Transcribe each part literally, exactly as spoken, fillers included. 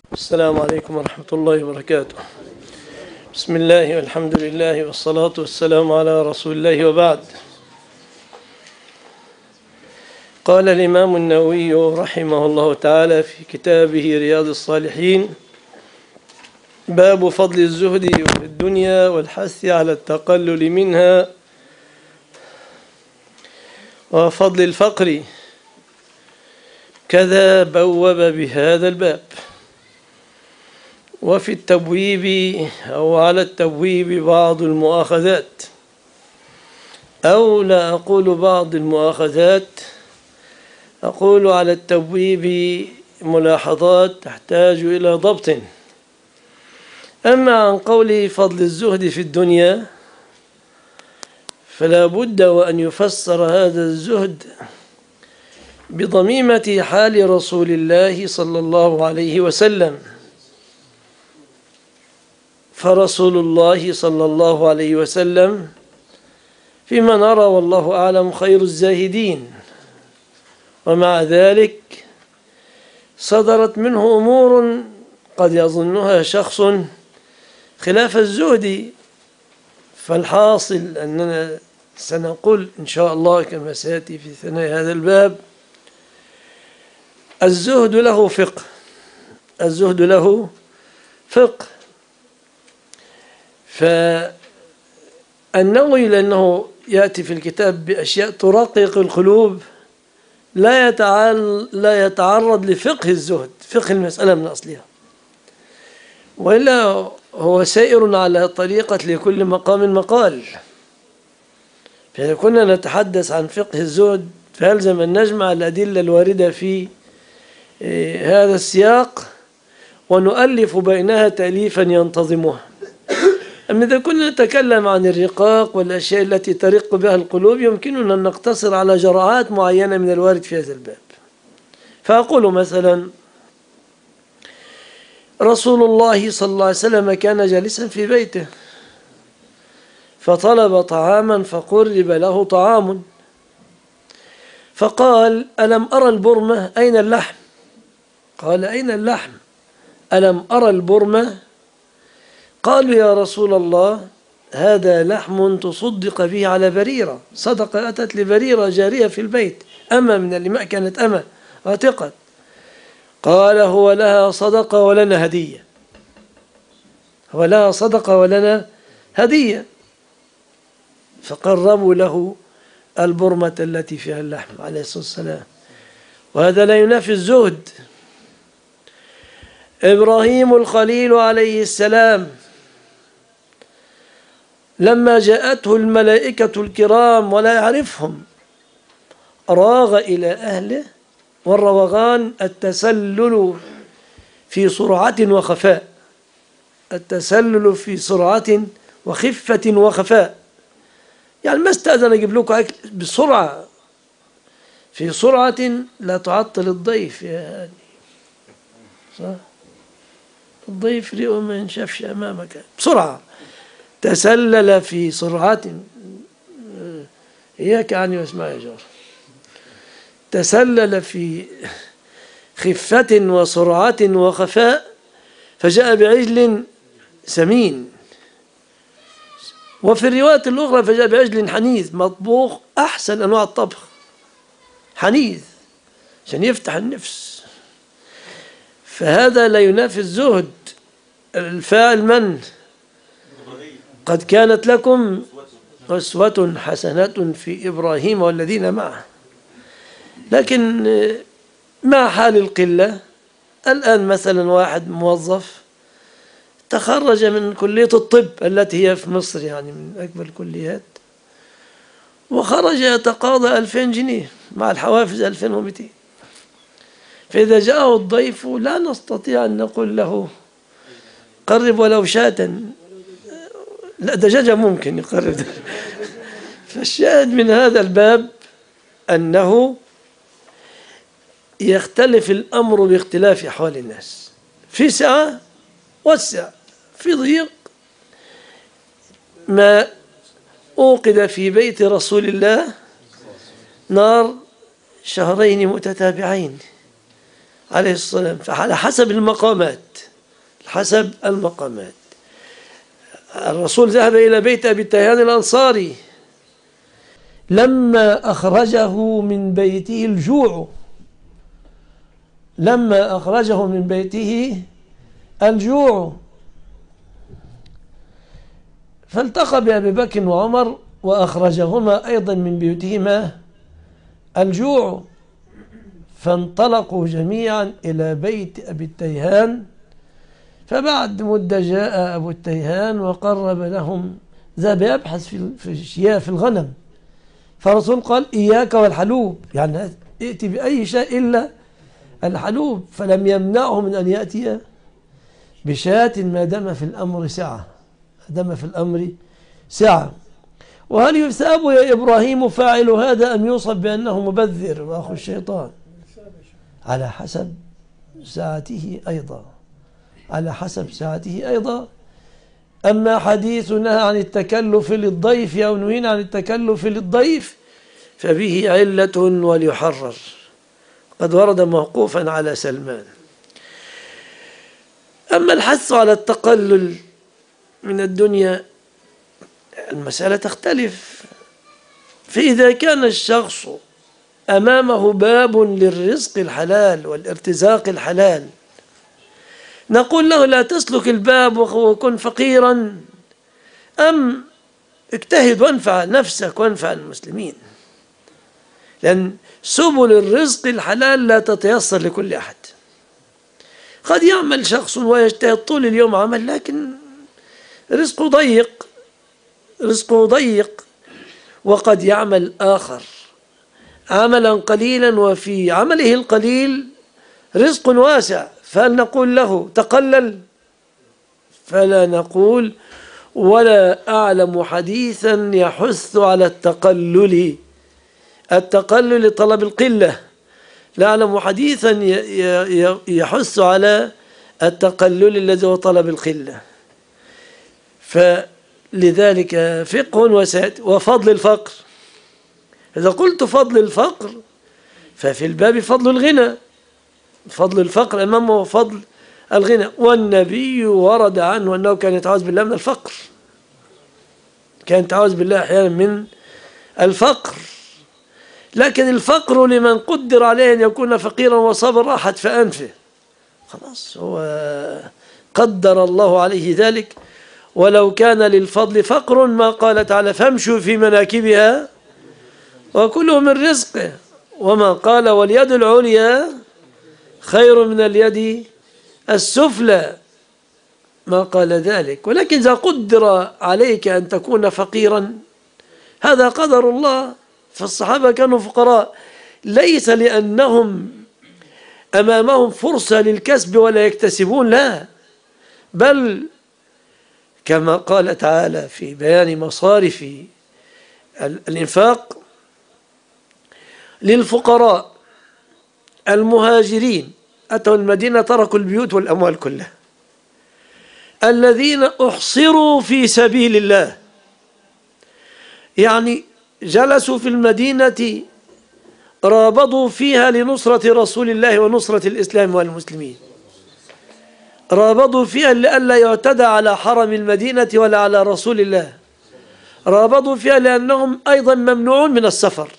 السلام عليكم ورحمة الله وبركاته. بسم الله والحمد لله والصلاة والسلام على رسول الله وبعد. قال الإمام النووي رحمه الله تعالى في كتابه رياض الصالحين: باب فضل الزهد في الدنيا والحث على التقلل منها وفضل الفقر، كذا بوب بهذا الباب. وفي التبويب أو على التبويب بعض المؤاخذات، أو لا أقول بعض المؤاخذات، أقول على التبويب ملاحظات تحتاج إلى ضبط. أما عن قول فضل الزهد في الدنيا فلا بد وأن يفسر هذا الزهد بضميمة حال رسول الله صلى الله عليه وسلم، فرسول الله صلى الله عليه وسلم فيما نرى والله أعلم خير الزاهدين، ومع ذلك صدرت منه أمور قد يظنها شخص خلاف الزهد. فالحاصل أننا سنقول إن شاء الله كما سيأتي في ثنايا هذا الباب: الزهد له فقه، الزهد له فقه. فالنووي لأنه يأتي في الكتاب بأشياء ترقق القلوب لا يتعال لا يتعرض لفقه الزهد، فقه المسألة من أصلها، وإلا هو سائر على طريقة لكل مقام مقال. فإذا كنا نتحدث عن فقه الزهد فيلزم أن نجمع الأدلة الواردة في هذا السياق ونؤلف بينها تأليفا ينتظمها. أما إذا كنا نتكلم عن الرقاق والأشياء التي ترق بها القلوب يمكننا أن نقتصر على جرعات معينة من الوارد في هذا الباب. فأقول مثلا: رسول الله صلى الله عليه وسلم كان جالسا في بيته فطلب طعاما فقرب له طعام، فقال: ألم أرى البرمة؟ أين اللحم؟ قال: أين اللحم؟ ألم أرى البرمة؟ قالوا: يا رسول الله هذا لحم تصدق به على بريرة، صدقة أتت لبريرة جارية في البيت، أما من الإماء كانت أما عتقت. قال: هو لها صدقة ولنا هدية، هو لها صدقة ولنا هدية. فقربوا له البرمة التي فيها اللحم عليه الصلاة والسلام، وهذا لا ينافي الزهد. إبراهيم الخليل عليه السلام لما جاءته الملائكة الكرام ولا يعرفهم راغ إلى أهله، والروغان التسلل في سرعة وخفاء، التسلل في سرعة وخفة وخفاء، يعني ما استأذن أجيب لكم أكل بسرعة، في سرعة لا تعطل الضيف يا هاني، صح؟ الضيف ريقه ما ينشافش أمامك، بسرعة. تسلل في سرعة، إياك عني واسمع يا جار، تسلل في خفة وسرعة وخفاء، فجاء بعجل سمين. وفي الرواية الأخرى فجاء بعجل حنيذ مطبوخ أحسن أنواع الطبخ، حنيذ عشان يفتح النفس. فهذا لا ينافي الزهد. الفاعل من؟ قد كانت لكم أسوة حسنة في إبراهيم والذين معه. لكن مع حال القلة، الآن مثلا واحد موظف تخرج من كلية الطب التي هي في مصر يعني من أكبر الكليات، وخرج يتقاضى ألفين جنيه مع الحوافز ألفين ومئتين. فإذا جاءه الضيف لا نستطيع أن نقول له قرب ولو شاة، لا دجاجة ممكن يقرب. فالشاهد من هذا الباب أنه يختلف الأمر باختلاف أحوال الناس، في سعة وسع، في ضيق. ما أوقد في بيت رسول الله نار شهرين متتابعين عليه الصلاة والسلام. فعلى حسب المقامات، حسب المقامات. الرسول ذهب إلى بيت أبي التيهان الأنصاري لما أخرجه من بيته الجوع، لما أخرجه من بيته الجوع فالتقى بأبي بكر وعمر وأخرجهما أيضا من بيوتهما الجوع، فانطلقوا جميعا إلى بيت أبي التيهان. فبعد مدة جاء أبو التيهان وقرب لهم، ذهب يبحث في في الشياه في الغنم، فالرسول قال إياك والحلوب، يعني ائتي بأي شيء إلا الحلوب، فلم يمنعه من أن يأتي بشاة ما دام في الأمر سعة، ما دام في الأمر سعة. وهل يثاب يا إبراهيم فاعل هذا أم يوصف بأنه مبذر وأخو الشيطان؟ على حسب ساعته أيضا، على حسب ساعته أيضا. أما حديثنا عن التكلف للضيف أو نهينا عن التكلف للضيف فبه علة وليحرر، قد ورد موقوفا على سلمان. أما الحث على التقلل من الدنيا المسألة تختلف. فإذا كان الشخص أمامه باب للرزق الحلال والارتزاق الحلال نقول له لا تسلك الباب وكن فقيرا، أم اجتهد وانفع نفسك وانفع المسلمين، لأن سبل الرزق الحلال لا تتيسر لكل أحد. قد يعمل شخص ويجتهد طول اليوم عمل لكن رزقه ضيق، رزقه ضيق. وقد يعمل آخر عملا قليلا وفي عمله القليل رزق واسع، فهل نقول له تقلل؟ فلا نقول، ولا أعلم حديثا يحث على التقلل، التقلل لطلب القلة، لا أعلم حديثا يحث على التقلل الذي هو طلب القلة. فلذلك فقه وسات وفضل الفقر. إذا قلت فضل الفقر ففي الباب فضل الغنى، فضل الفقر أمامه فضل الغنى. والنبي ورد عنه أنه كان يتعوذ بالله من الفقر، كان يتعوذ بالله أحيانا من الفقر. لكن الفقر لمن قدر عليه أن يكون فقيرا وصبر راحت في أنفه، خلاص هو قدر الله عليه ذلك. ولو كان للفضل فقر ما قال تعالى فامشوا في مناكبها وكلوا من رزقه، وما قال واليد العليا خير من اليد السفلى، ما قال ذلك. ولكن إذا قدر عليك أن تكون فقيرا هذا قدر الله. فالصحابة كانوا فقراء ليس لأنهم أمامهم فرصة للكسب ولا يكتسبون، لا، بل كما قال تعالى في بيان مصارف الإنفاق للفقراء المهاجرين أتوا المدينة تركوا البيوت والأموال كلها، الذين أحصروا في سبيل الله، يعني جلسوا في المدينة رابضوا فيها لنصرة رسول الله ونصرة الإسلام والمسلمين، رابضوا فيها لئلا يعتدى على حرم المدينة ولا على رسول الله، رابضوا فيها لأنهم أيضا ممنوعون من السفر،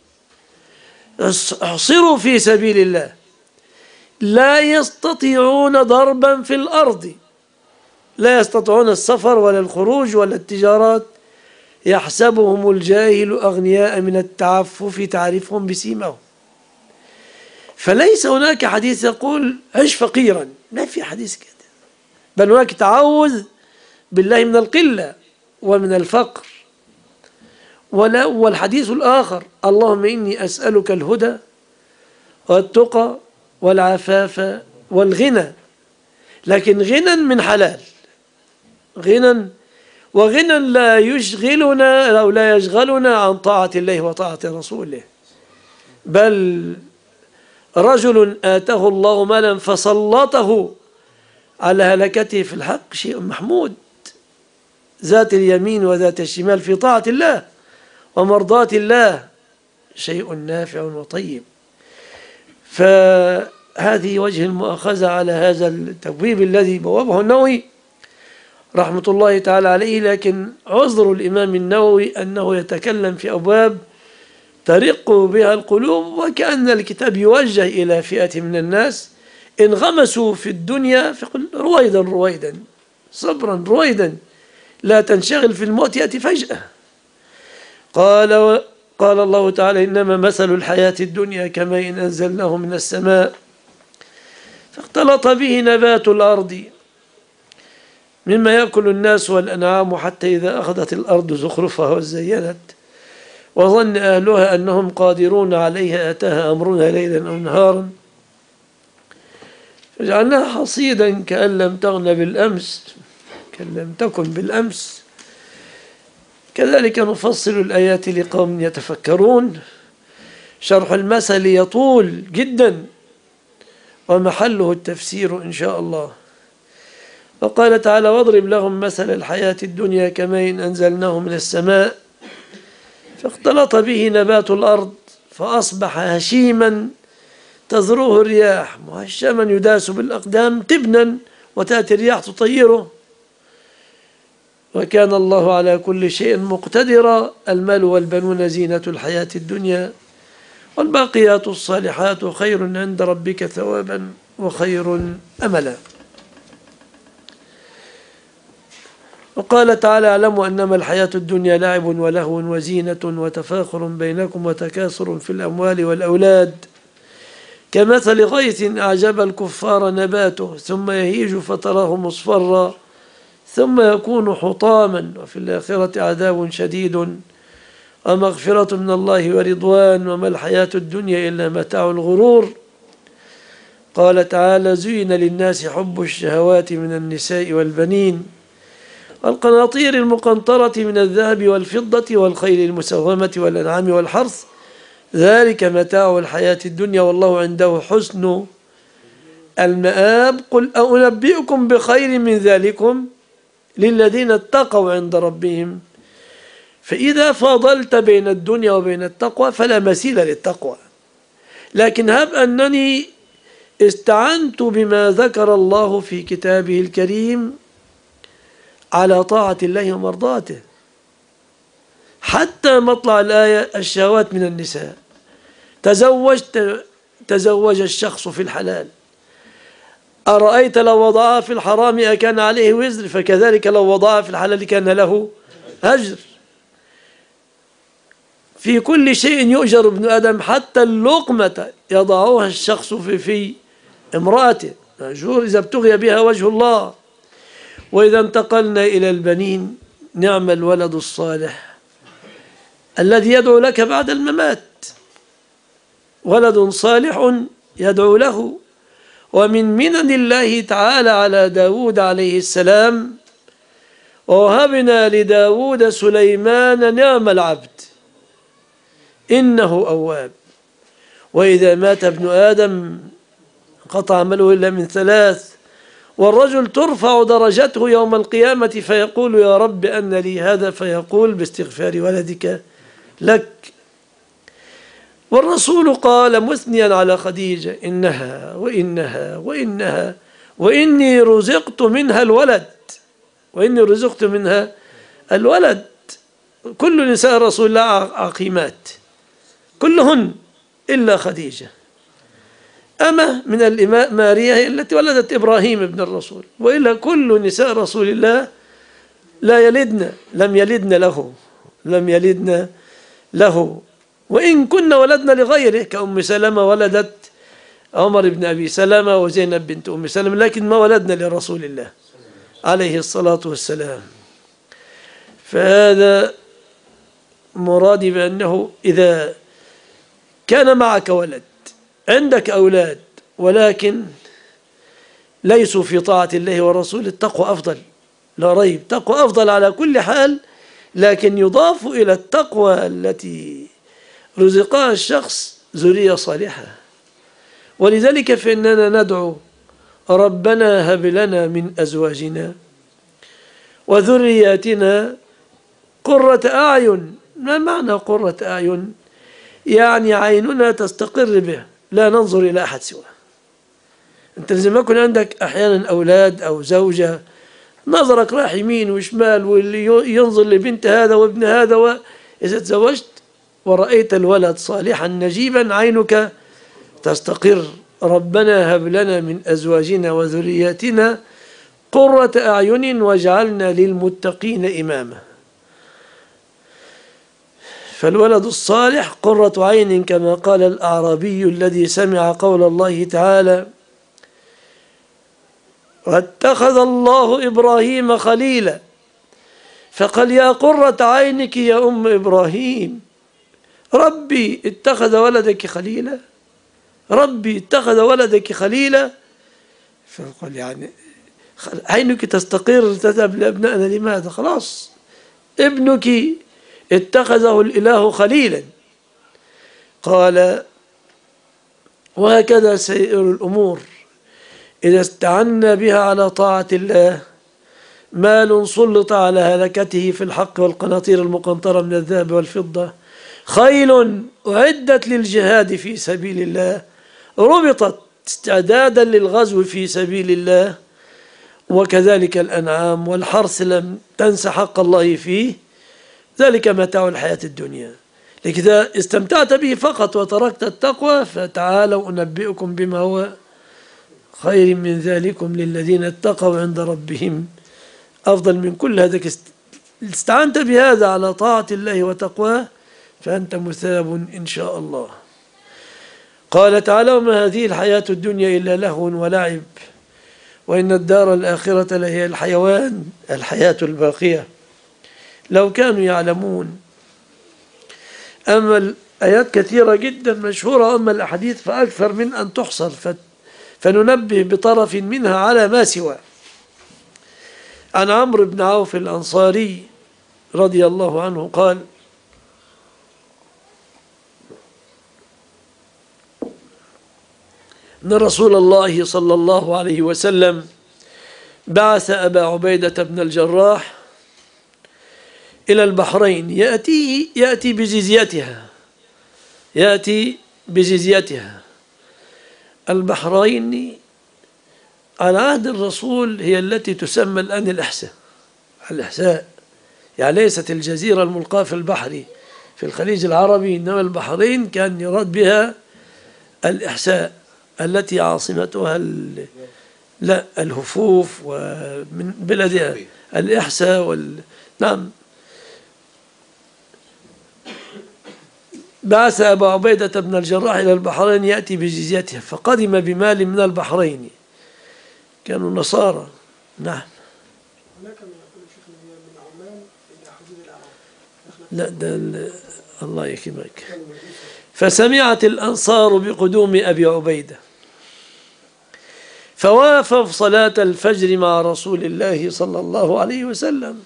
احصروا في سبيل الله، لا يستطيعون ضربا في الأرض، لا يستطيعون السفر ولا الخروج ولا التجارات، يحسبهم الجاهل أغنياء من التعفف تعرفهم بسيماهم. فليس هناك حديث يقول عش فقيرا، ما في حديث كده، بل هناك تعوذ بالله من القلة ومن الفقر. ولا والحديث الآخر اللهم إني أسألك الهدى والتقى والعفاف والغنى، لكن غنى من حلال، غنى وغنى لا يشغلنا أو لا يشغلنا عن طاعة الله وطاعة رسوله. بل رجل آتاه الله مالا فسلطه على هلكته في الحق شيء محمود، ذات اليمين وذات الشمال في طاعة الله ومرضاة الله شيء نافع وطيب. هذه وجه المؤاخذة على هذا التبويب الذي بوابه النووي رحمة الله تعالى عليه. لكن عذر الإمام النووي أنه يتكلم في أبواب ترق بها القلوب، وكأن الكتاب يوجه إلى فئة من الناس انغمسوا في الدنيا، فقل رويدا رويدا صبرا رويدا، لا تنشغل في الموت يأتي فجأة. قال قال الله تعالى: إنما مثل الحياة الدنيا كماء أنزلناه من السماء فاختلط به نبات الأرض مما يأكل الناس والأنعام حتى إذا أخذت الأرض زخرفها وزينت وظن أهلها أنهم قادرون عليها أتاها أمرنا ليلا أو نهارا فجعلناها حصيدا كأن لم تغن بالأمس كأن لم تكن بالأمس كذلك نفصل الآيات لقوم يتفكرون. شرح المثل يطول جدا ومحله التفسير إن شاء الله. وقال تعالى: واضرب لهم مثل الحياة الدنيا كماء أنزلناه من السماء فاختلط به نبات الأرض فأصبح هشيما تذروه الرياح مهشما يداس بالأقدام تبنا وتأتي الرياح تطيره وكان الله على كل شيء مقتدرا. المال والبنون زينة الحياة الدنيا والباقيات الصالحات خير عند ربك ثوابا وخير أملا. وقال تعالى: اعلموا أنما الحياة الدنيا لعب ولهو وزينة وتفاخر بينكم وتكاثر في الأموال والأولاد كمثل غيث أعجب الكفار نباته ثم يهيج فتراه مصفرا ثم يكون حطاما وفي الآخرة عذاب شديد ومغفرة من الله ورضوان وما الحياة الدنيا إلا متاع الغرور. قال تعالى: زين للناس حب الشهوات من النساء والبنين والقناطير المقنطرة من الذهب والفضة والخيل المسومة والأنعام والحرث ذلك متاع الحياة الدنيا والله عنده حسن المآب. قل أنبئكم بخير من ذلكم للذين اتقوا عند ربهم. فإذا فاضلت بين الدنيا وبين التقوى فلا مثيل للتقوى. لكن هب أنني استعنت بما ذكر الله في كتابه الكريم على طاعة الله ومرضاته حتى مطلع الآية: الشهوات من النساء. تزوجت تزوج الشخص في الحلال، أرأيت لو وضعها في الحرام أكان عليه وزر؟ فكذلك لو وضعها في الحلال كان له أجر. في كل شيء يؤجر ابن آدم حتى اللقمة يضعها الشخص في في امرأته مأجور إذا ابتغي بها وجه الله. وإذا انتقلنا إلى البنين: نعم الولد الصالح الذي يدعو لك بعد الممات، ولد صالح يدعو له. ومن منن الله تعالى على داود عليه السلام: ووهبنا لداود سليمان نعم العبد إنه أواب. وإذا مات ابن آدم انقطع عمله إلا من ثلاث: والرجل ترفع درجته يوم القيامة فيقول: يا رب أن لي هذا؟ فيقول: باستغفار ولدك لك. والرسول قال مثنيا على خديجة: إنها وإنها وإنها وإني رزقت منها الولد وإني رزقت منها الولد. كل نساء رسول الله عقيمات كلهن إلا خديجة أما من الإماء ماريا هي التي ولدت إبراهيم ابن الرسول، وإلا كل نساء رسول الله لا يلدن لم يلدن له لم يلدن له وإن كنا ولدنا لغيره كأم سلمة ولدت عمر بن أبي سلمة وزينب بنت أم سلمة، لكن ما ولدنا لرسول الله عليه الصلاة والسلام. فهذا مرادي بأنه إذا كان معك ولد عندك أولاد ولكن ليسوا في طاعة الله ورسوله، التقوى أفضل لا ريب، تقوى أفضل على كل حال، لكن يضاف إلى التقوى التي رزقها الشخص ذرية صالحة. ولذلك فإننا ندعو: ربنا هب لنا من أزواجنا وذرياتنا قرة أعين. ما معنى قرة أعين؟ يعني عيننا تستقر به لا ننظر إلى أحد سواه. أنت لازم يكون عندك أحيانا أولاد أو زوجة نظرك راح يمين وشمال، واللي ينظر لبنت هذا وابن هذا، وإذا تزوجت ورأيت الولد صالحا نجيبا عينك تستقر. ربنا هب لنا من أزواجنا وذرياتنا قرة أعين واجعلنا للمتقين إماما. فالولد الصالح قرة عين، كما قال الأعرابي الذي سمع قول الله تعالى: واتخذ الله إبراهيم خليلا، فقال: يا قرة عينك يا أم إبراهيم، ربي اتخذ ولدك خليلا، ربي اتخذ ولدك خليلا. فقال يعني عينك تستقر تذهب لأبنائنا، لماذا؟ خلاص ابنك اتخذه الإله خليلا. قال: وهكذا سائر الأمور إذا استعنا بها على طاعة الله. مال سلط على هلكته في الحق والقناطير المقنطرة من الذهب والفضة، خيل أعدت للجهاد في سبيل الله، ربطت استعدادا للغزو في سبيل الله، وكذلك الأنعام والحرث لم تنس حق الله فيه، ذلك متاع الحياة الدنيا. لكذا استمتعت به فقط وتركت التقوى، فتعالوا أنبئكم بما هو خير من ذلكم للذين اتقوا عند ربهم أفضل من كل هذا. استعنت بهذا على طاعة الله وتقواه فأنت مثاب إن شاء الله. قال تعالى: وما هذه الحياة الدنيا إلا لهو ولعب وإن الدار الآخرة لهي الحيوان، الحياة الباقية، لو كانوا يعلمون. أما الآيات كثيرة جدا مشهورة، أما الأحاديث فأكثر من أن تحصر، فننبه بطرف منها على ما سواه. عن عمرو بن عوف الأنصاري رضي الله عنه قال: أن رسول الله صلى الله عليه وسلم بعث أبا عبيدة بن الجراح إلى البحرين يأتي يأتي بجزيتها يأتي بجزيتها. البحرين على عهد الرسول هي التي تسمى الآن الإحساء، الإحساء يعني ليست الجزيرة الملقاة في البحر في الخليج العربي، إنما البحرين كان يراد بها الإحساء التي عاصمتها لا الهفوف، ومن بلدها الإحساء وال... نعم. بعث أبا عبيدة بن الجراح إلى البحرين يأتي بجزيتها، فقدم بمال من البحرين، كانوا نصارى. نعم. هناك من يقول شيخنا هي من عمان إلى حدود العراق. لا ده الله يكرمك. فسمعت الأنصار بقدوم أبي عبيدة فوافوا صلاة الفجر مع رسول الله صلى الله عليه وسلم.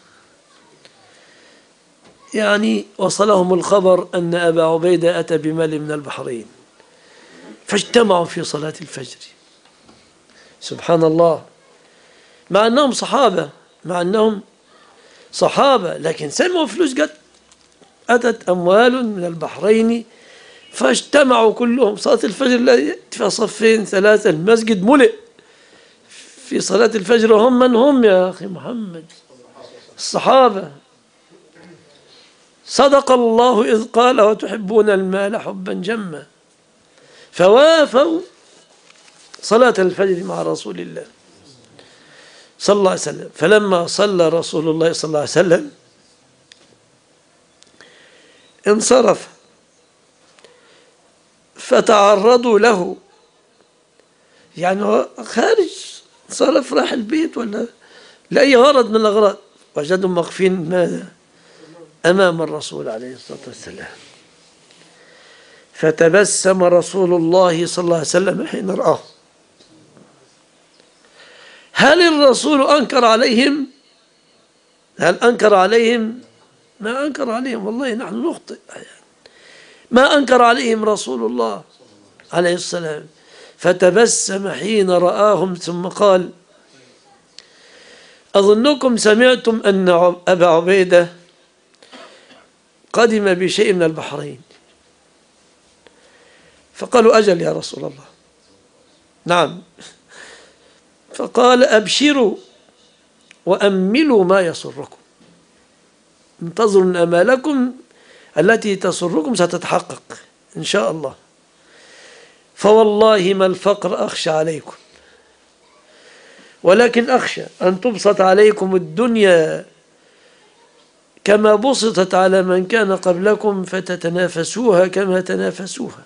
يعني وصلهم الخبر أن أبا عبيدة أتى بمال من البحرين، فاجتمعوا في صلاة الفجر. سبحان الله، مع أنهم صحابة مع أنهم صحابة لكن سمعوا فلوس جت، أتت أموال من البحرين، فاجتمعوا كلهم. صلاة الفجر لا في صفين ثلاثة، المسجد ملئ في صلاة الفجر. هم من هم يا أخي محمد؟ الصحابة. صدق الله إذ قال: وتحبون المال حبا جما. فوافوا صلاة الفجر مع رسول الله صلى الله عليه وسلم. فلما صلى رسول الله صلى الله عليه وسلم انصرف، فتعرضوا له، يعني هو خارج انصرف راح البيت ولا لأي غرض من الأغراض، وجدهم واقفين ماذا؟ أمام الرسول عليه الصلاة والسلام. فتبسم رسول الله صلى الله عليه وسلم حين رآه. هل الرسول أنكر عليهم؟ هل أنكر عليهم؟ ما أنكر عليهم، والله نحن نخطئ. ما أنكر عليهم رسول الله عليه السلام. فتبسم حين رآهم ثم قال: أظنكم سمعتم أن أبا عبيدة قدم بشيء من البحرين. فقالوا: أجل يا رسول الله. نعم، فقال أبشروا وأملوا ما يسركم، انتظروا أن أمالكم التي تسركم ستتحقق إن شاء الله. فوالله ما الفقر أخشى عليكم، ولكن أخشى أن تبسط عليكم الدنيا كما بسطت على من كان قبلكم فتتنافسوها كما تنافسوها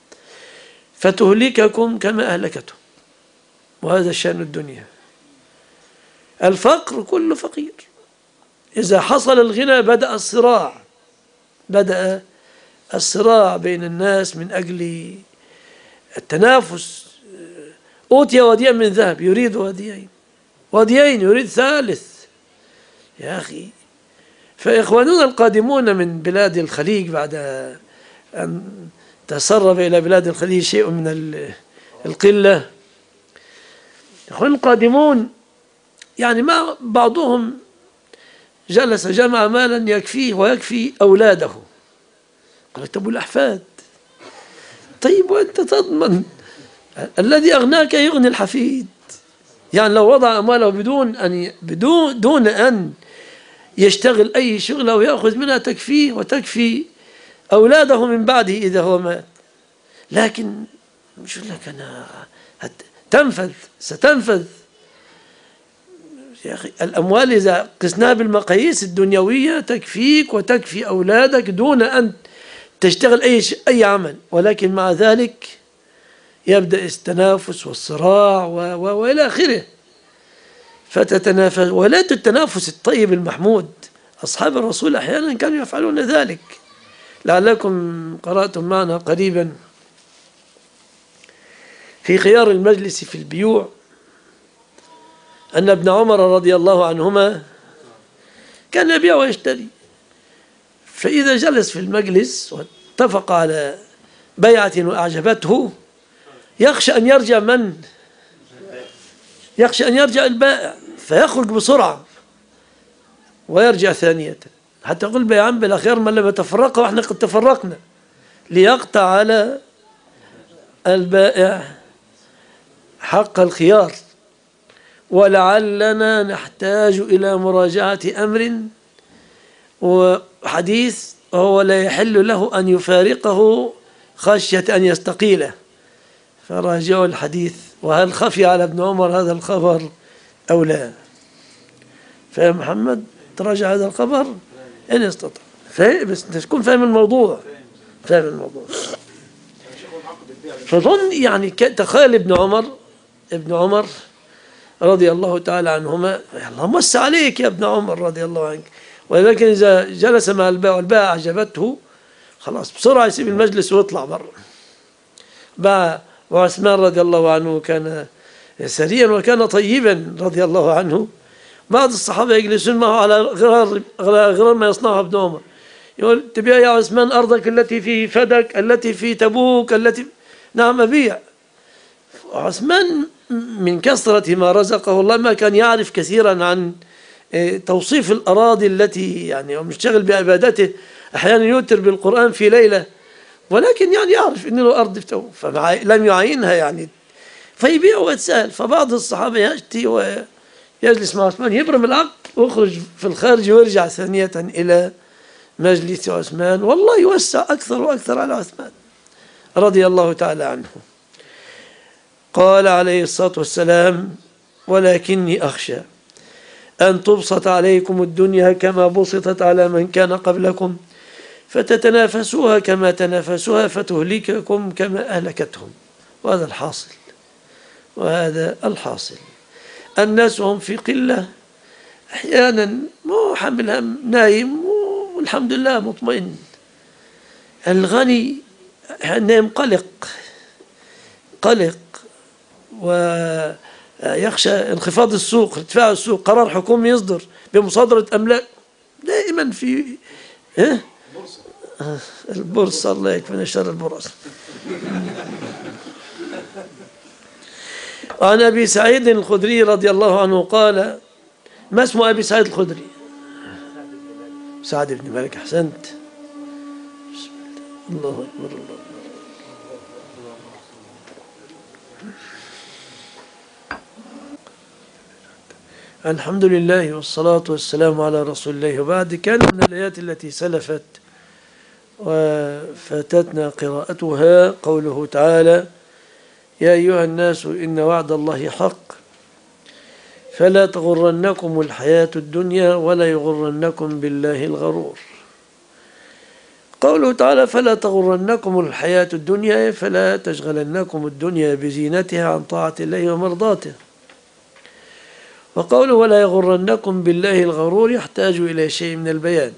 فتهلككم كما أهلكتهم. وهذا شأن الدنيا. الفقر كل فقير. إذا حصل الغنى بدأ الصراع بدأ الصراع بين الناس من أجل التنافس. أوتي واديا من ذهب يريد واديين، واديين يريد ثالث. يا أخي، فإخواننا القادمون من بلاد الخليج بعد أن تسرب إلى بلاد الخليج شيء من القلة، إخوان القادمون يعني ما بعضهم جلس جمع مالا يكفيه ويكفي أولاده. قال طب والأحفاد؟ طيب وأنت تضمن الذي أغناك يغني الحفيد؟ يعني لو وضع أمواله بدون أن بدون دون أن يشتغل أي شغلة ويأخذ منها تكفيه وتكفي أولاده من بعده إذا هو مات. لكن مش لك أنا تنفذ ستنفذ. يا أخي الأموال إذا قسناها بالمقاييس الدنيوية تكفيك وتكفي أولادك دون أن تشتغل أي أي عمل، ولكن مع ذلك يبدأ التنافس والصراع وإلى آخره. فتتنافس، ولا التنافس الطيب المحمود. أصحاب الرسول أحيانا كانوا يفعلون ذلك. لعلكم قرأتم معنا قريبا في خيار المجلس في البيوع أن ابن عمر رضي الله عنهما كان يبيع ويشتري، فإذا جلس في المجلس واتفق على بيعة وأعجبته يخشى أن يرجع من؟ يخشى أن يرجع البائع فيخرج بسرعة ويرجع ثانية حتى يقول بيعان بالأخير من لم يتفرقوا وإحنا قد تفرقنا، ليقطع على البائع حق الخيار. ولعلنا نحتاج إلى مراجعة أمر وحديث وهو لا يحل له أن يفارقه خشية أن يستقيله، فراجعوا الحديث. وهل خفي على ابن عمر هذا الخبر أو لا؟ فيا محمد تراجع هذا الخبر إن استطاع، بس تكون فاهم الموضوع، فاهم الموضوع. فظن يعني تخيل ابن عمر ابن عمر رضي الله تعالى عنهما، اللهم وسع عليك يا ابن عمر رضي الله عنك. ولكن إذا جلس مع البائع والبائع أعجبته خلاص بسرعة يسيب المجلس ويطلع برا. باع. وعثمان رضي الله عنه كان سريا وكان طيبا رضي الله عنه. بعض الصحابة يجلسون معه على غرار غرار ما يصنعه ابن عمر، يقول تبيع يا عثمان أرضك التي في فدك التي في تبوك التي نعم أبيع. عثمان من كثرة ما رزقه الله ما كان يعرف كثيرا عن توصيف الأراضي التي يعني مشتغل بعبادته، أحيانا يوتر بالقرآن في ليلة، ولكن يعني يعرف إن له أرض فلم يعينها يعني فيبيع ويتسأل. فبعض الصحابة يأتي ويجلس مع عثمان يبرم العقد ويخرج في الخارج ويرجع ثانية إلى مجلس عثمان، والله يوسع أكثر وأكثر على عثمان رضي الله تعالى عنه. قال عليه الصلاة والسلام ولكني أخشى أن تبسط عليكم الدنيا كما بسطت على من كان قبلكم فتتنافسوها كما تنافسوها فتهلككم كما أهلكتهم. وهذا الحاصل وهذا الحاصل. الناس هم في قلة، أحيانا مو حامل هم نايم والحمد لله مطمئن. الغني نايم قلق قلق ويخشى انخفاض السوق، ارتفاع السوق، قرار حكومي يصدر بمصادرة أملاك دائما في إيه؟ البورصة. الله يكفينا شر البورصة. عن أبي سعيد الخدري رضي الله عنه قال، ما اسم أبي سعيد الخدري؟ سعد بن مالك. أحسنت. الله أكبر. الله الحمد لله والصلاة والسلام على رسول الله، وبعد كان من الآيات التي سلفت وفاتتنا قراءتها قوله تعالى: يا أيها الناس إن وعد الله حق فلا تغرنكم الحياة الدنيا ولا يغرنكم بالله الغرور. قوله تعالى فلا تغرنكم الحياة الدنيا، فلا تشغلنكم الدنيا بزينتها عن طاعة الله ومرضاته. وقوله ولا يغرنكم بالله الغرور يحتاج إلى شيء من البيان.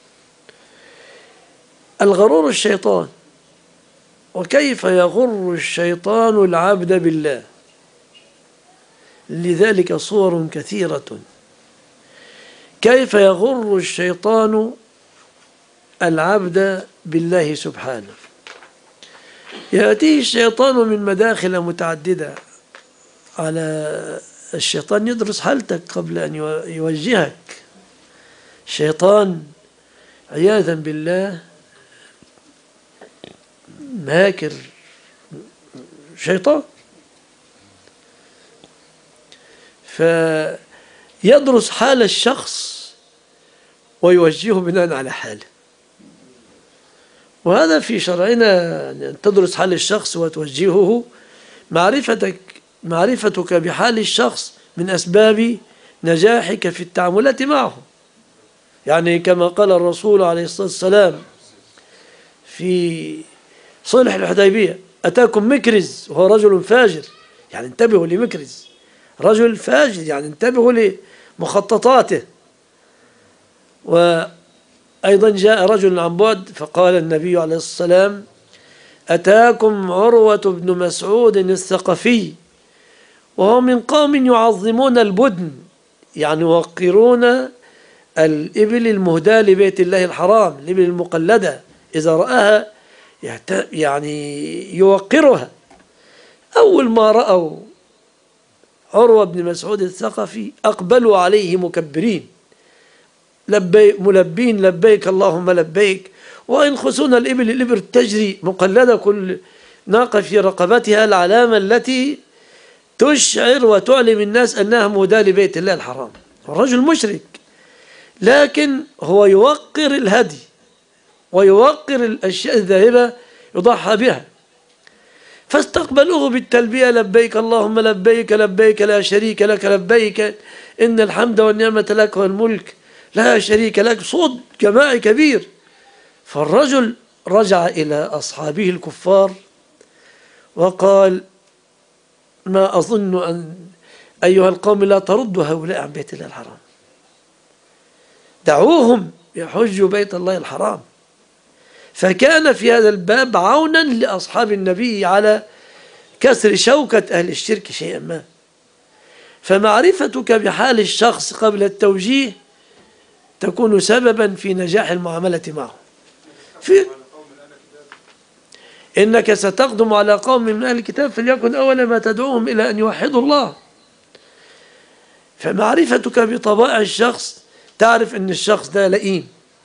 الغرور الشيطان، وكيف يغر الشيطان العبد بالله؟ لذلك صور كثيرة. كيف يغر الشيطان العبد بالله سبحانه؟ يأتيه الشيطان من مداخل متعددة. على الشيطان يدرس حالتك قبل أن يوجهك. الشيطان عياذا بالله ماكر شيطان، فيدرس حال الشخص ويوجهه بناء على حاله. وهذا في شرعنا أن تدرس حال الشخص وتوجهه. معرفتك معرفتك بحال الشخص من أسباب نجاحك في التعاملات معه. يعني كما قال الرسول عليه الصلاة والسلام في صلح الحديبية: أتاكم مكرز وهو رجل فاجر، يعني انتبهوا لمكرز، رجل فاجر، يعني انتبهوا لمخططاته. وأيضا جاء رجل عن بعد فقال النبي عليه الصلاة والسلام: أتاكم عروة بن مسعود الثقفي وهو من قوم يعظمون البدن، يعني يوقرون الإبل المهداة لبيت الله الحرام، الإبل المقلدة، إذا رآها يعني يوقرها. أول ما رأوا عروة بن مسعود الثقفي أقبلوا عليه مكبرين لبي ملبين لبيك اللهم لبيك، وينخسون الإبل، الإبل تجري مقلدة، كل ناقة في رقبتها العلامة التي تشعر وتعلم الناس أنها مهداة لبيت الله الحرام. الرجل مشرك، لكن هو يوقر الهدي ويوقر الأشياء الذاهبة يضحى بها. فاستقبلوه بالتلبية: لبيك اللهم لبيك لبيك لا شريك لك لبيك إن الحمد والنعمة لك والملك لا شريك لك، صوت جماعي كبير. فالرجل رجع إلى أصحابه الكفار وقال: ما أظن أن أيها القوم لا تردوا هؤلاء عن بيت الله الحرام، دعوهم يحجوا بيت الله الحرام. فكان في هذا الباب عونا لأصحاب النبي على كسر شوكة أهل الشرك شيئا ما. فمعرفتك بحال الشخص قبل التوجيه تكون سببا في نجاح المعاملة معه. في إنك ستقدم على قوم من أهل الكتاب فليكن أول ما تدعوهم إلى أن يوحدوا الله. فمعرفتك بطبائع الشخص تعرف أن الشخص ده لئيم،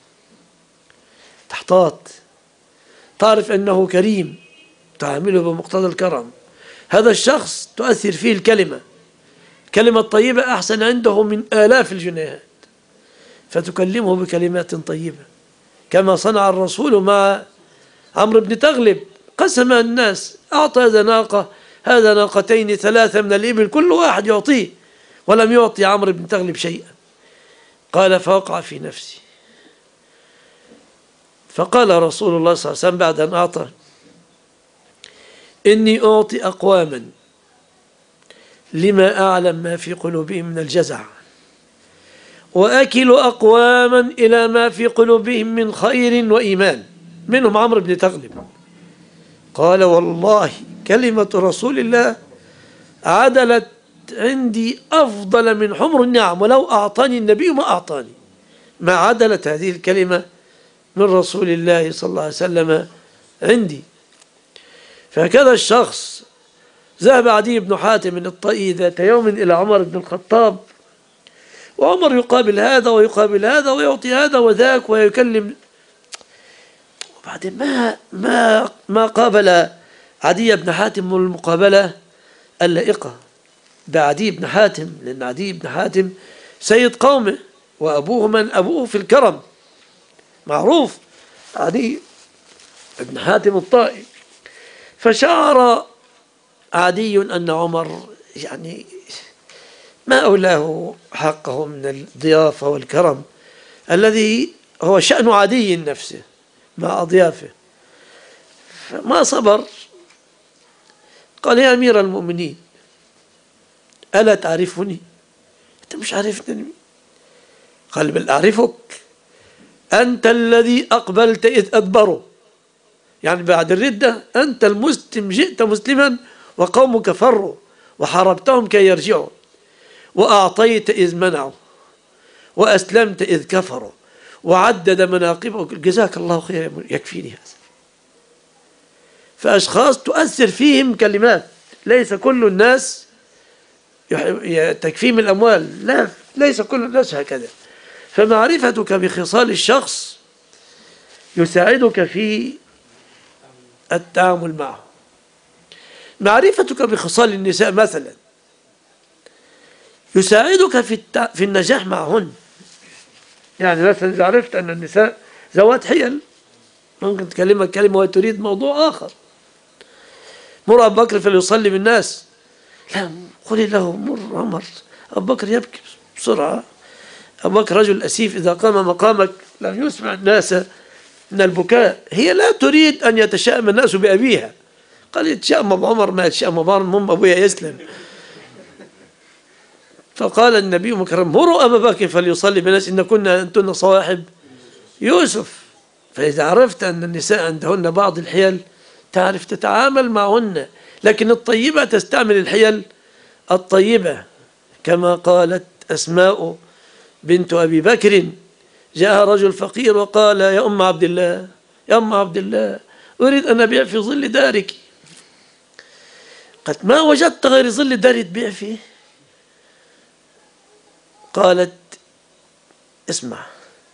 تحتاط، تعرف أنه كريم، تعامله بمقتضى الكرم. هذا الشخص تؤثر فيه الكلمة، كلمة طيبة أحسن عنده من آلاف الجنيهات، فتكلمه بكلمات طيبة، كما صنع الرسول مع عمرو بن تغلب. قسم الناس، أعطى هذا ناقة، هذا ناقتين، ثلاثة من الإبل، كل واحد يعطيه، ولم يعطي عمرو بن تغلب شيئا. قال: فوقع في نفسي. فقال رسول الله صلى الله عليه وسلم بعد أن أعطى: إني أعطي أقواما لما أعلم ما في قلوبهم من الجزع، وأكل أقواما إلى ما في قلوبهم من خير وإيمان، منهم عمرو بن تغلب. قال: والله كلمة رسول الله عدلت عندي أفضل من حمر النعم، ولو أعطاني النبي ما أعطاني، ما عدلت هذه الكلمة من رسول الله صلى الله عليه وسلم عندي. فهكذا الشخص. ذهب عدي بن حاتم الطائي ذات يوم إلى عمر بن الخطاب، وعمر يقابل هذا ويقابل هذا ويعطي هذا وذاك ويكلم. وبعدين ما ما ما قابل عدي بن حاتم المقابلة اللائقة، بعدي بن حاتم، لأن عدي بن حاتم سيد قومه وأبوه من أبوه في الكرم معروف، عدي بن حاتم الطائي. فشعر عدي أن عمر يعني ما أولاه حقه من الضيافة والكرم الذي هو شأن عدي نفسه مع أضيافه، فما صبر. قال: يا أمير المؤمنين، ألا تعرفني؟ أنت مش عارفني؟ قال: بل أعرفك، أنت الذي أقبلت إذ أدبروا، يعني بعد الردة أنت المسلم، جئت مسلما وقومك فروا وحاربتهم كي يرجعوا، وأعطيت إذ منعوا، وأسلمت إذ كفروا، وعدد مناقبه. جزاك الله خير، يكفيني هذا. فأشخاص تؤثر فيهم كلمات، ليس كل الناس تكفيهم الأموال، لا، ليس كل الناس هكذا. فمعرفتك بخصال الشخص يساعدك في التعامل معه. معرفتك بخصال النساء مثلا يساعدك في التع... في النجاح معهن. يعني مثلا إذا عرفت أن النساء ذوات حيل، ممكن تكلمك كلمة وتريد موضوع آخر. مر أبو بكر فليصلي بالناس، لا، قولي له مر عمر. أبو بكر يبكي بسرعة. أبو بكر رجل أسيف، إذا قام مقامك لم يسمع الناس من البكاء. هي لا تريد أن يتشائم الناس بأبيها، قال: يتشائم أبو عمر ما يتشائم أبو عمر، المهم أبويا يسلم. فقال النبي مكرم: مروا أبا بكر فليصلي بالناس إن كنا أنتن صواحب يوسف. فإذا عرفت أن النساء عندهن بعض الحيل تعرف تتعامل معهن، لكن الطيبة تستعمل الحيل الطيبة، كما قالت أسماء بنت أبي بكر: جاء رجل فقير وقال: يا أم عبد الله، يا أم عبد الله، أريد أن أبيع في ظل دارك. قالت: ما وجدت غير ظل داري تبيع فيه؟ قالت: اسمع،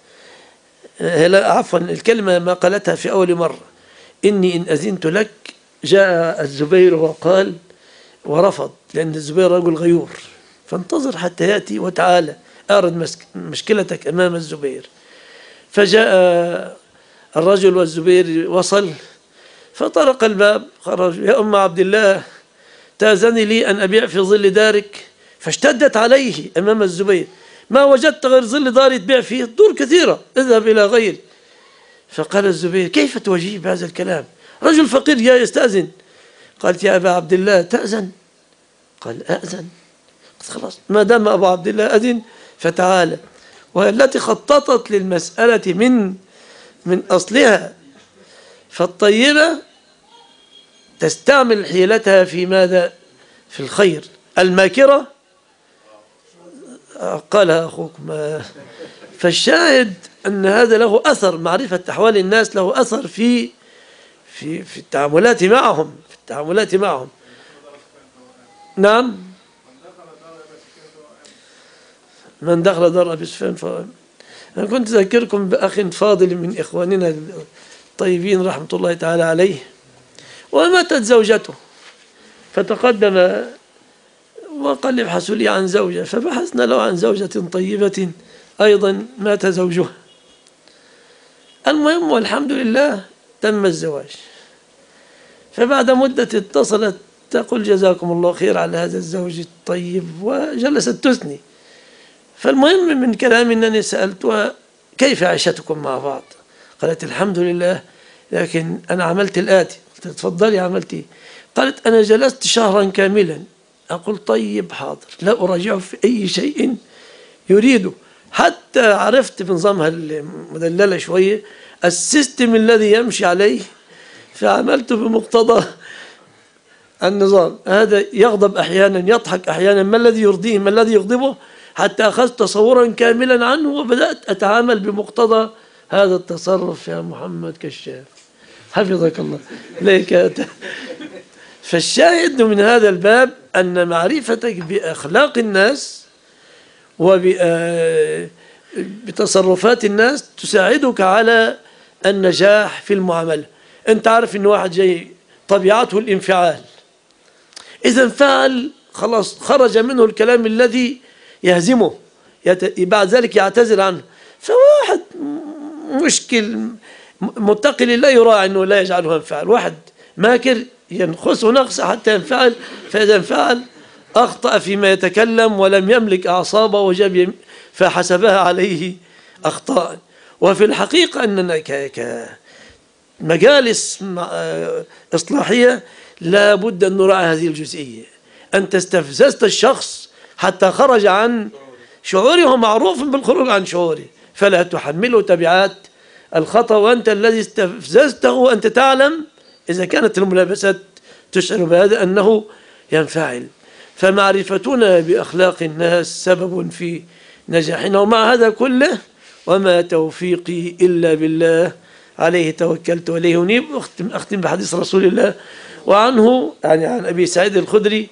عفوا الكلمة ما قالتها في أول مرة: إني إن أذنت لك. جاء الزبير وقال ورفض، لأن الزبير رجل غيور، فانتظر حتى يأتي وتعالى أعرض مشكلتك أمام الزبير. فجاء الرجل والزبير وصل، فطرق الباب، خرج: يا أم عبد الله، تأذني لي أن أبيع في ظل دارك؟ فاشتدت عليه أمام الزبير: ما وجدت غير ظل داري تبيع فيه؟ دور كثيرة، اذهب إلى غير. فقال الزبير: كيف توجيه بهذا الكلام؟ رجل فقير جاء يستأذن. قالت: يا أبا عبد الله تأذن؟ قال: أأذن. قلت: خلاص، ما دام أبو عبد الله أذن فتعالى. وهي التي خططت للمسألة من من أصلها. فالطيبة تستعمل حيلتها في ماذا؟ في الخير. الماكرة قالها أخوكم. فالشاهد أن هذا له أثر، معرفة أحوال الناس له أثر في في في التعاملات معهم في التعاملات معهم نعم. من دخل دار أبي سفيان ف... أنا كنت أذكركم بأخ فاضل من إخواننا الطيبين رحمة الله تعالى عليه، وماتت زوجته، فتقدم وقال: ابحثوا لي عن زوجة. فبحثنا له عن زوجة طيبة أيضا مات زوجها. المهم والحمد لله تم الزواج. فبعد مدة اتصلت تقول: جزاكم الله خير على هذا الزوج الطيب، وجلست تثني. فالمهم من كلام أنني سألتها: كيف عيشتكم مع بعض؟ قالت: الحمد لله، لكن أنا عملت الآتي. قلت: تفضلي، عملتي؟ قالت: أنا جلست شهرا كاملا أقول طيب حاضر، لا أراجعه في أي شيء يريده، حتى عرفت بنظامها المدللة شوية السيستم الذي يمشي عليه، فعملت بمقتضى النظام. هذا يغضب أحيانا، يضحك أحيانا، ما الذي يرضيه، ما الذي يغضبه، حتى أخذت تصورا كاملا عنه وبدأت أتعامل بمقتضى هذا التصرف. يا محمد كشاف، حفظك الله ليك. فالشاهد من هذا الباب أن معرفتك بأخلاق الناس وبتصرفات الناس تساعدك على النجاح في المعاملة. أنت عارف أن واحد جاي طبيعته الانفعال، إذا انفعل خلاص خرج منه الكلام الذي يهزمه، بعد ذلك يعتذر عنه. فواحد مشكل متقي لله يراعي أنه لا يجعله ينفعل، واحد ماكر ينخسه نقص حتى ينفعل، فإذا انفعل أخطأ فيما يتكلم ولم يملك أعصابه وجاب فحسبها عليه أخطاء. وفي الحقيقة أننا كمجالس إصلاحية لا بد أن نراعي هذه الجزئية. أنت استفززت الشخص حتى خرج عن شعوره، ومعروف بالخروج عن شعوره، فلا تحمله تبعات الخطأ وأنت الذي استفززته، وأنت تعلم إذا كانت الملابسات تشعر بهذا أنه ينفعل. فمعرفتنا بأخلاق الناس سبب في نجاحنا. ومع هذا كله وما توفيقي إلا بالله عليه توكلت وإليه أنيب. أختم, أختم بحديث رسول الله وعنه، يعني عن أبي سعيد الخدري: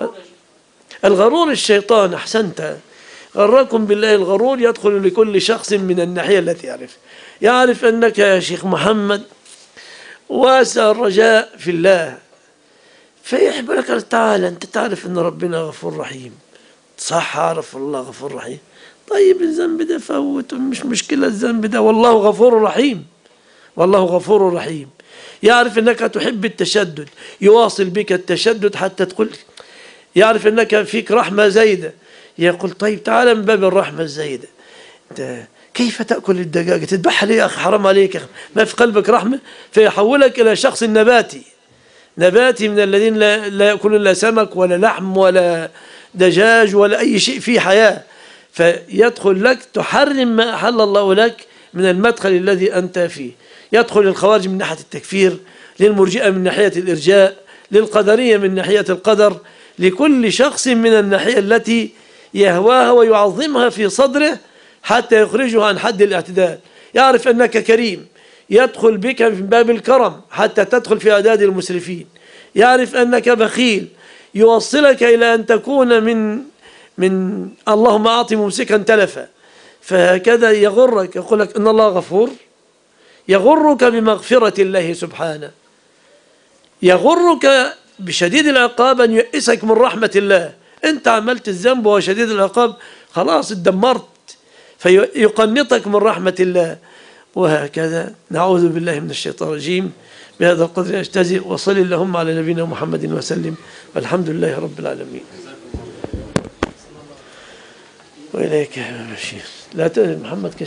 الغرور الشيطان. أحسنت، غركم بالله الغرور يدخل لكل شخص من الناحية التي يعرف يعرف أنك يا شيخ محمد واسع الرجاء في الله، فيحب لك تعالى أنت تعرف أن ربنا غفور رحيم. صح، أعرف الله غفور رحيم. طيب الذنب ده فوت، مش مشكلة الذنب ده، والله غفور رحيم، والله غفور رحيم. يعرف أنك تحب التشدد، يواصل بك التشدد حتى تقول، يعرف أنك فيك رحمة زايدة، يقول طيب تعالى من باب الرحمة الزايدة، أنت كيف تأكل الدجاجة؟ تذبحها ليه يا أخي؟ حرام عليك يا أخي، ما في قلبك رحمة؟ فيحولك إلى شخص نباتي، نباتي من الذين لا, لا يأكلون لا سمك ولا لحم ولا دجاج ولا أي شيء فيه حياة. فيدخل لك تحرم ما أحل الله لك من المدخل الذي أنت فيه. يدخل الخوارج من ناحية التكفير، للمرجئة من ناحية الإرجاء، للقدرية من ناحية القدر، لكل شخص من الناحية التي يهواها ويعظمها في صدره حتى يخرجه عن حد الاعتدال. يعرف أنك كريم، يدخل بك من باب الكرم حتى تدخل في أعداد المسرفين. يعرف أنك بخيل، يوصلك إلى أن تكون من من اللهم أعطي ممسكا تلفا. فهكذا يغرك، يقول لك إن الله غفور، يغرك بمغفرة الله سبحانه، يغرك بشديد العقاب أن يئسك من رحمة الله. أنت عملت الذنب وهو شديد العقاب، خلاص اتدمرت، فيقنطك من رحمة الله. وهكذا نعوذ بالله من الشيطان الرجيم. بهذا القدر أجتزئ، وصل اللهم على نبينا محمد وسلم، والحمد لله رب العالمين. وإليك يا بشير. لا محمد